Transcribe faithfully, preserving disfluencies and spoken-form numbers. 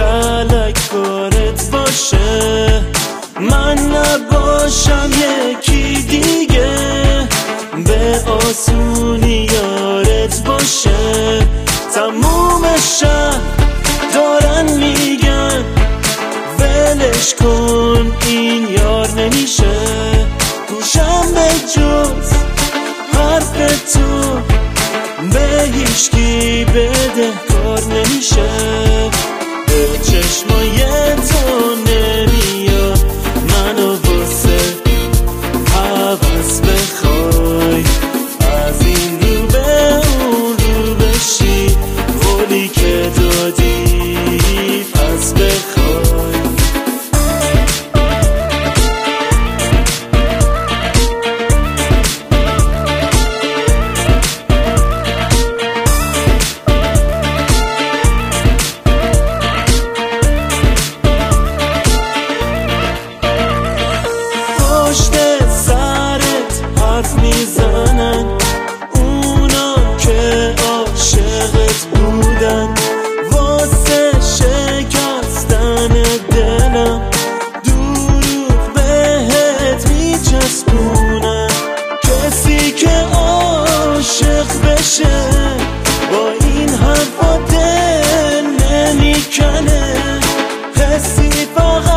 کلک کارت باشه، من نباشم یکی دیگه به آسونی یارت باشه. تموم شهر دارن میگن ولش کن این یار نمیشه، گوشم به جز حرف تو به هیچکی بده کار نمیشه. به چشمای تو نمیاد منو واسه حوض بخوای، از این رو به اون رو بشی، قولی که دادی پس بخوای. میزنن اونا که عاشقت بودن، واسه شکستن دلم دروغ بهت میچسبونن. کسی که عاشق بشه با این حرفا دل نمیکنه، حسی فقط